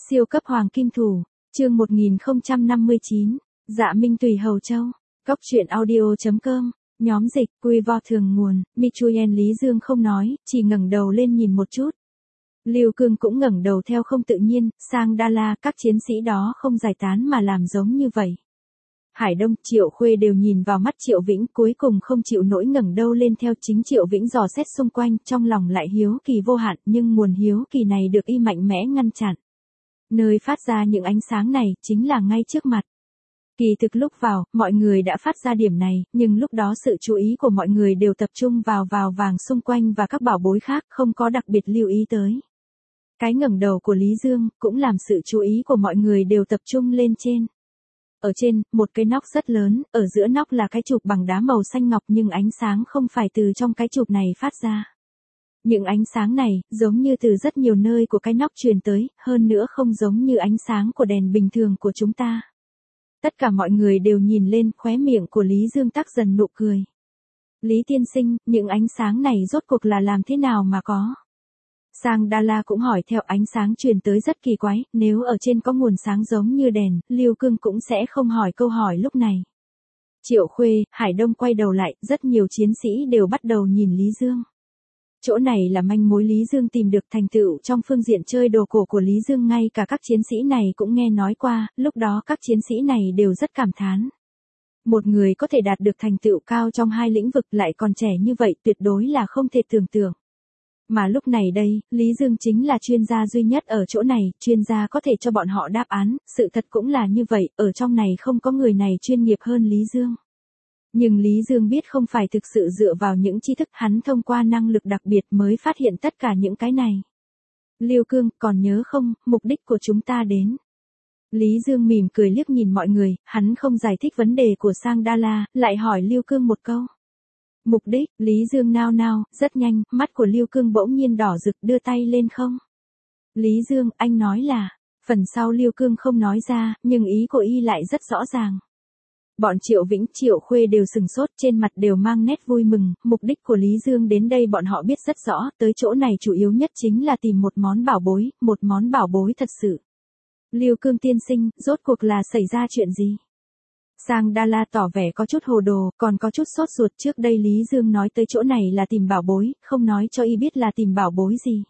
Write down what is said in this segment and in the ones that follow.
Siêu cấp hoàng kim thủ, chương 1059, Dạ Minh Tùy Hầu Châu, Cóc truyện audio.com, nhóm dịch, quy vo thường nguồn, Michuyen Lý Dương không nói, chỉ ngẩng đầu lên nhìn một chút. Lưu Cương cũng ngẩng đầu theo không tự nhiên, sang Đa La, các chiến sĩ đó không giải tán mà làm giống như vậy. Hải Đông, Triệu Khuê đều nhìn vào mắt Triệu Vĩnh, cuối cùng không chịu nổi ngẩng đầu lên theo chính Triệu Vĩnh dò xét xung quanh, trong lòng lại hiếu kỳ vô hạn, nhưng nguồn hiếu kỳ này được y mạnh mẽ ngăn chặn. Nơi phát ra những ánh sáng này, chính là ngay trước mặt. Kỳ thực lúc vào, mọi người đã phát ra điểm này, nhưng lúc đó sự chú ý của mọi người đều tập trung vào vàng xung quanh và các bảo bối khác, không có đặc biệt lưu ý tới. Cái ngẩng đầu của Lý Dương, cũng làm sự chú ý của mọi người đều tập trung lên trên. Ở trên, một cái nóc rất lớn, ở giữa nóc là cái chụp bằng đá màu xanh ngọc nhưng ánh sáng không phải từ trong cái chụp này phát ra. Những ánh sáng này, giống như từ rất nhiều nơi của cái nóc truyền tới, hơn nữa không giống như ánh sáng của đèn bình thường của chúng ta. Tất cả mọi người đều nhìn lên, khóe miệng của Lý Dương tắc dần nụ cười. Lý tiên sinh, những ánh sáng này rốt cuộc là làm thế nào mà có? Sang Đa La cũng hỏi theo, ánh sáng truyền tới rất kỳ quái, nếu ở trên có nguồn sáng giống như đèn, Lưu Cương cũng sẽ không hỏi câu hỏi lúc này. Triệu Khuê, Hải Đông quay đầu lại, rất nhiều chiến sĩ đều bắt đầu nhìn Lý Dương. Chỗ này là manh mối Lý Dương tìm được thành tựu trong phương diện chơi đồ cổ của Lý Dương, ngay cả các chiến sĩ này cũng nghe nói qua, lúc đó các chiến sĩ này đều rất cảm thán. Một người có thể đạt được thành tựu cao trong hai lĩnh vực lại còn trẻ như vậy tuyệt đối là không thể tưởng tượng. Mà lúc này đây, Lý Dương chính là chuyên gia duy nhất ở chỗ này, chuyên gia có thể cho bọn họ đáp án, sự thật cũng là như vậy, ở trong này không có người này chuyên nghiệp hơn Lý Dương. Nhưng Lý Dương biết không phải thực sự dựa vào những tri thức, hắn thông qua năng lực đặc biệt mới phát hiện tất cả những cái này. Lưu Cương, còn nhớ không, mục đích của chúng ta đến. Lý Dương mỉm cười liếc nhìn mọi người, hắn không giải thích vấn đề của Sang Đa La, lại hỏi Lưu Cương một câu. Mục đích, Lý Dương nao nao, rất nhanh, mắt của Lưu Cương bỗng nhiên đỏ rực, đưa tay lên không. Lý Dương, anh nói là, phần sau Lưu Cương không nói ra, nhưng ý của y lại rất rõ ràng. Bọn Triệu Vĩnh, Triệu Khuê đều sừng sốt, trên mặt đều mang nét vui mừng, mục đích của Lý Dương đến đây bọn họ biết rất rõ, tới chỗ này chủ yếu nhất chính là tìm một món bảo bối thật sự. Lưu Cương tiên sinh, rốt cuộc là xảy ra chuyện gì? Sang Đa La tỏ vẻ có chút hồ đồ, còn có chút sốt ruột, trước đây Lý Dương nói tới chỗ này là tìm bảo bối, không nói cho y biết là tìm bảo bối gì.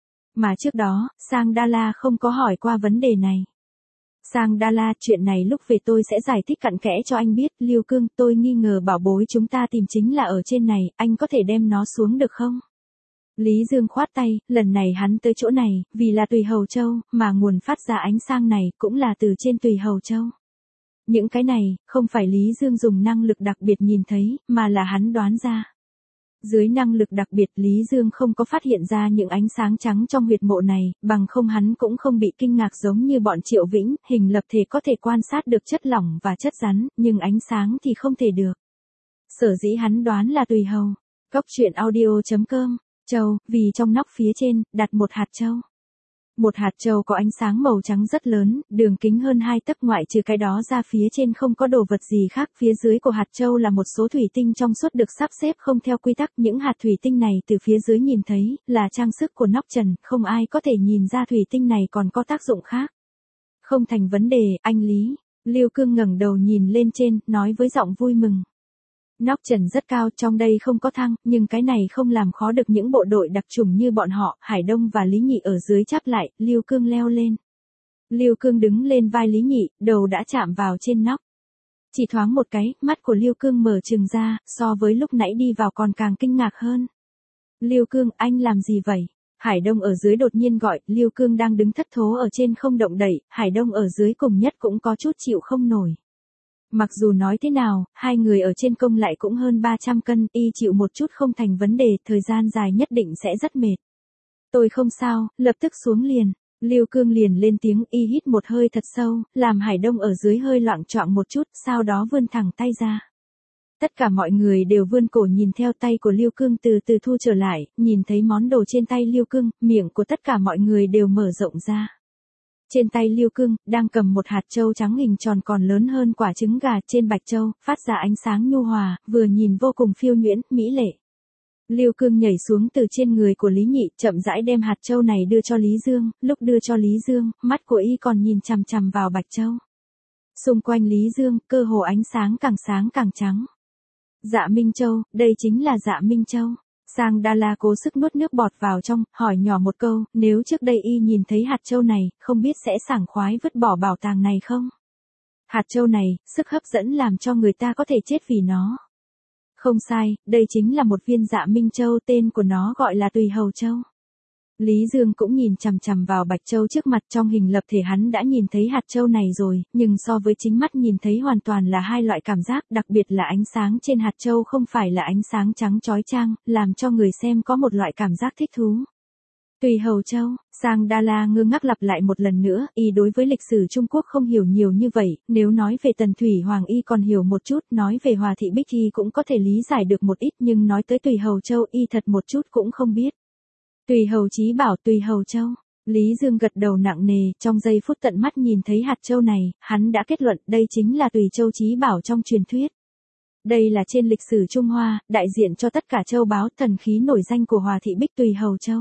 Mà trước đó, Sang Đa La không có hỏi qua vấn đề này. Sang Đa La, chuyện này lúc về tôi sẽ giải thích cặn kẽ cho anh biết, Lưu Cương, tôi nghi ngờ bảo bối chúng ta tìm chính là ở trên này, anh có thể đem nó xuống được không? Lý Dương khoát tay, lần này hắn tới chỗ này, vì là Tùy Hầu Châu, mà nguồn phát ra ánh sáng này cũng là từ trên Tùy Hầu Châu. Những cái này, không phải Lý Dương dùng năng lực đặc biệt nhìn thấy, mà là hắn đoán ra. Dưới năng lực đặc biệt Lý Dương không có phát hiện ra những ánh sáng trắng trong huyệt mộ này, bằng không hắn cũng không bị kinh ngạc giống như bọn Triệu Vĩnh, hình lập thể có thể quan sát được chất lỏng và chất rắn, nhưng ánh sáng thì không thể được. Sở dĩ hắn đoán là Tùy Hầu. Cóc truyện audio.com, châu, vì trong nóc phía trên, đặt một hạt châu. Một hạt châu có ánh sáng màu trắng rất lớn, đường kính hơn 2 tấc, ngoại trừ cái đó ra phía trên không có đồ vật gì khác, phía dưới của hạt châu là một số thủy tinh trong suốt được sắp xếp không theo quy tắc, những hạt thủy tinh này từ phía dưới nhìn thấy, là trang sức của nóc trần, không ai có thể nhìn ra thủy tinh này còn có tác dụng khác. Không thành vấn đề, anh Lý. Lưu Cương ngẩng đầu nhìn lên trên, nói với giọng vui mừng. Nóc trần rất cao, trong đây không có thang, nhưng cái này không làm khó được những bộ đội đặc chủng như bọn họ, Hải Đông và Lý Nhị ở dưới chắp lại, Lưu Cương leo lên. Lưu Cương đứng lên vai Lý Nhị, đầu đã chạm vào trên nóc. Chỉ thoáng một cái, mắt của Lưu Cương mở trừng ra, so với lúc nãy đi vào còn càng kinh ngạc hơn. Lưu Cương, anh làm gì vậy? Hải Đông ở dưới đột nhiên gọi, Lưu Cương đang đứng thất thố ở trên không động đậy, Hải Đông ở dưới cùng nhất cũng có chút chịu không nổi. Mặc dù nói thế nào, hai người ở trên công lại cũng hơn 300 cân, y chịu một chút không thành vấn đề, thời gian dài nhất định sẽ rất mệt. Tôi không sao, lập tức xuống liền. Lưu Cương liền lên tiếng, y hít một hơi thật sâu, làm Hải Đông ở dưới hơi loạng choạng một chút, sau đó vươn thẳng tay ra. Tất cả mọi người đều vươn cổ nhìn theo tay của Lưu Cương từ từ thu trở lại, nhìn thấy món đồ trên tay Lưu Cương, miệng của tất cả mọi người đều mở rộng ra. Trên tay Lưu Cương, đang cầm một hạt châu trắng hình tròn còn lớn hơn quả trứng gà, trên bạch châu, phát ra ánh sáng nhu hòa, vừa nhìn vô cùng phiêu nhuyễn, mỹ lệ. Lưu Cương nhảy xuống từ trên người của Lý Nhị, chậm rãi đem hạt châu này đưa cho Lý Dương, lúc đưa cho Lý Dương, mắt của y còn nhìn chằm chằm vào Bạch Châu. Xung quanh Lý Dương, cơ hồ ánh sáng càng trắng. Dạ Minh Châu, đây chính là Dạ Minh Châu. Sang Đa La cố sức nuốt nước bọt vào trong, hỏi nhỏ một câu, nếu trước đây y nhìn thấy hạt châu này, không biết sẽ sảng khoái vứt bỏ bảo tàng này không? Hạt châu này, sức hấp dẫn làm cho người ta có thể chết vì nó. Không sai, đây chính là một viên Dạ Minh Châu, tên của nó gọi là Tùy Hầu Châu. Lý Dương cũng nhìn chằm chằm vào Bạch Châu trước mặt, trong hình lập thể hắn đã nhìn thấy hạt châu này rồi, nhưng so với chính mắt nhìn thấy hoàn toàn là hai loại cảm giác, đặc biệt là ánh sáng trên hạt châu không phải là ánh sáng trắng chói chang, làm cho người xem có một loại cảm giác thích thú. Tùy Hầu Châu, Sang Đa La ngơ ngác lặp lại một lần nữa, y đối với lịch sử Trung Quốc không hiểu nhiều như vậy, nếu nói về Tần Thủy Hoàng y còn hiểu một chút, nói về Hòa Thị Bích y cũng có thể lý giải được một ít, nhưng nói tới Tùy Hầu Châu y thật một chút cũng không biết. Tùy Hầu Chí Bảo, Tùy Hầu Châu. Lý Dương gật đầu nặng nề, trong giây phút tận mắt nhìn thấy hạt châu này, hắn đã kết luận đây chính là Tùy Châu Chí Bảo trong truyền thuyết. Đây là trên lịch sử Trung Hoa, đại diện cho tất cả châu báu thần khí nổi danh của Hòa Thị Bích Tùy Hầu Châu.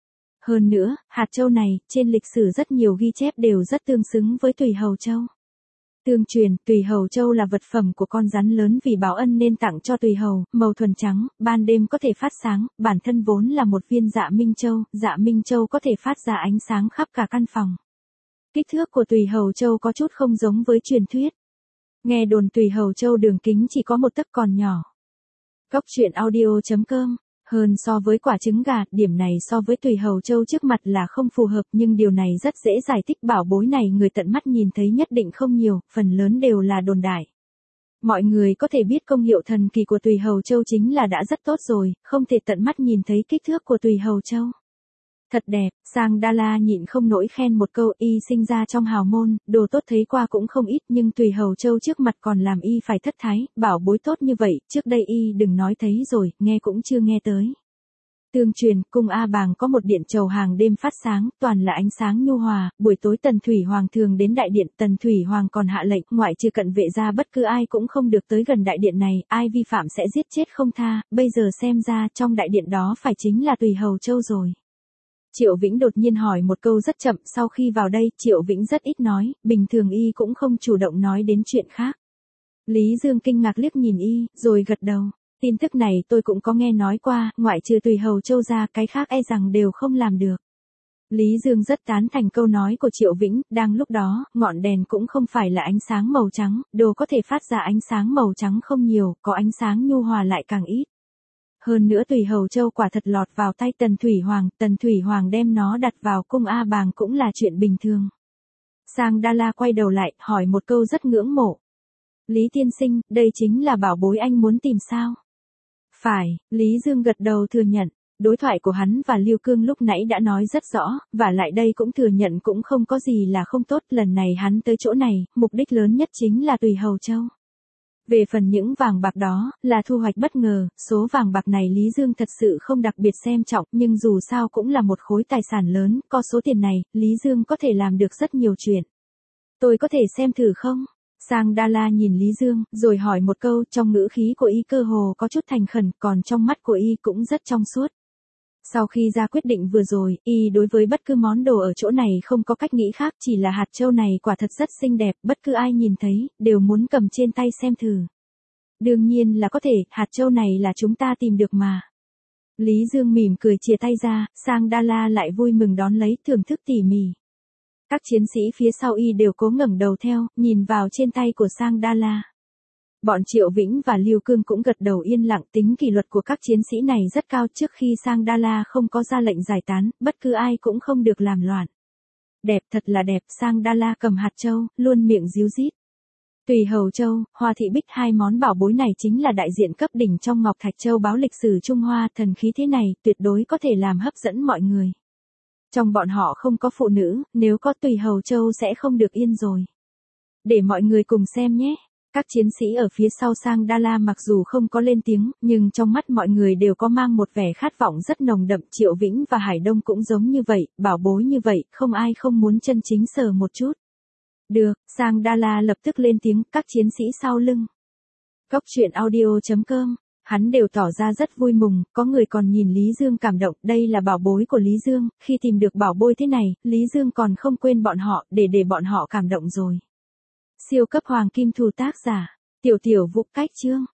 Hơn nữa, hạt châu này, trên lịch sử rất nhiều ghi chép đều rất tương xứng với Tùy Hầu Châu. Tương truyền, Tùy Hầu Châu là vật phẩm của con rắn lớn vì báo ân nên tặng cho Tùy Hầu, màu thuần trắng, ban đêm có thể phát sáng, bản thân vốn là một viên Dạ Minh Châu, Dạ Minh Châu có thể phát ra ánh sáng khắp cả căn phòng. Kích thước của Tùy Hầu Châu có chút không giống với truyền thuyết. Nghe đồn Tùy Hầu Châu đường kính chỉ có một tấc còn nhỏ. Cốc truyện audio.com. Hơn so với quả trứng gà, điểm này so với Tùy Hầu Châu trước mặt là không phù hợp, nhưng điều này rất dễ giải thích, bảo bối này người tận mắt nhìn thấy nhất định không nhiều, phần lớn đều là đồn đại. Mọi người có thể biết công hiệu thần kỳ của Tùy Hầu Châu chính là đã rất tốt rồi, không thể tận mắt nhìn thấy kích thước của Tùy Hầu Châu. Thật đẹp, Sang Đa La nhịn không nổi khen một câu, y sinh ra trong hào môn, đồ tốt thấy qua cũng không ít, nhưng Tùy Hầu Châu trước mặt còn làm y phải thất thái, bảo bối tốt như vậy, trước đây y đừng nói thấy rồi, nghe cũng chưa nghe tới. Tương truyền, cung A Bàng có một điện chầu hàng đêm phát sáng, toàn là ánh sáng nhu hòa, buổi tối Tần Thủy Hoàng thường đến đại điện, Tần Thủy Hoàng còn hạ lệnh, ngoại trừ cận vệ ra bất cứ ai cũng không được tới gần đại điện này, ai vi phạm sẽ giết chết không tha, bây giờ xem ra trong đại điện đó phải chính là Tùy Hầu Châu rồi. Triệu Vĩnh đột nhiên hỏi một câu rất chậm, sau khi vào đây, Triệu Vĩnh rất ít nói, bình thường y cũng không chủ động nói đến chuyện khác. Lý Dương kinh ngạc liếc nhìn y, rồi gật đầu. Tin tức này tôi cũng có nghe nói qua, ngoại trừ Tùy Hầu Châu ra, cái khác e rằng đều không làm được. Lý Dương rất tán thành câu nói của Triệu Vĩnh, đang lúc đó, ngọn đèn cũng không phải là ánh sáng màu trắng, đồ có thể phát ra ánh sáng màu trắng không nhiều, có ánh sáng nhu hòa lại càng ít. Hơn nữa Tùy Hầu Châu quả thật lọt vào tay Tần Thủy Hoàng đem nó đặt vào cung A Bàng cũng là chuyện bình thường. Sang Đa La quay đầu lại, hỏi một câu rất ngưỡng mộ. Lý tiên sinh, đây chính là bảo bối anh muốn tìm sao? Phải, Lý Dương gật đầu thừa nhận. Đối thoại của hắn và Lưu Cương lúc nãy đã nói rất rõ, và lại đây cũng thừa nhận cũng không có gì là không tốt, lần này hắn tới chỗ này, mục đích lớn nhất chính là Tùy Hầu Châu. Về phần những vàng bạc đó, là thu hoạch bất ngờ, số vàng bạc này Lý Dương thật sự không đặc biệt xem trọng, nhưng dù sao cũng là một khối tài sản lớn, có số tiền này, Lý Dương có thể làm được rất nhiều chuyện. Tôi có thể xem thử không? Sang Đa La nhìn Lý Dương, rồi hỏi một câu, trong ngữ khí của y cơ hồ có chút thành khẩn, còn trong mắt của y cũng rất trong suốt. Sau khi ra quyết định vừa rồi, y đối với bất cứ món đồ ở chỗ này không có cách nghĩ khác, chỉ là hạt châu này quả thật rất xinh đẹp, bất cứ ai nhìn thấy, đều muốn cầm trên tay xem thử. Đương nhiên là có thể, hạt châu này là chúng ta tìm được mà. Lý Dương mỉm cười chìa tay ra, Sang Đa La lại vui mừng đón lấy, thưởng thức tỉ mỉ. Các chiến sĩ phía sau y đều cố ngẩng đầu theo, nhìn vào trên tay của Sang Đa La. Bọn Triệu Vĩnh và Lưu Cương cũng gật đầu yên lặng, tính kỷ luật của các chiến sĩ này rất cao, trước khi Sang Đa La không có ra lệnh giải tán, bất cứ ai cũng không được làm loạn. Đẹp, thật là đẹp, Sang Đa La cầm hạt châu, luôn miệng ríu rít. Tùy Hầu Châu, Hòa Thị Bích, hai món bảo bối này chính là đại diện cấp đỉnh trong Ngọc Thạch Châu báo lịch sử Trung Hoa, thần khí thế này tuyệt đối có thể làm hấp dẫn mọi người. Trong bọn họ không có phụ nữ, nếu có Tùy Hầu Châu sẽ không được yên rồi. Để mọi người cùng xem nhé. Các chiến sĩ ở phía sau Sang Đa La mặc dù không có lên tiếng, nhưng trong mắt mọi người đều có mang một vẻ khát vọng rất nồng đậm. Triệu Vĩnh và Hải Đông cũng giống như vậy, bảo bối như vậy, không ai không muốn chân chính sờ một chút. Được, Sang Đa La lập tức lên tiếng, các chiến sĩ sau lưng. Cốc truyện audio.com Hắn đều tỏ ra rất vui mừng, có người còn nhìn Lý Dương cảm động, đây là bảo bối của Lý Dương, khi tìm được bảo bối thế này, Lý Dương còn không quên bọn họ, để bọn họ cảm động rồi. Siêu cấp hoàng kim thù tác giả, Tiểu Tiểu Vũ cách chương.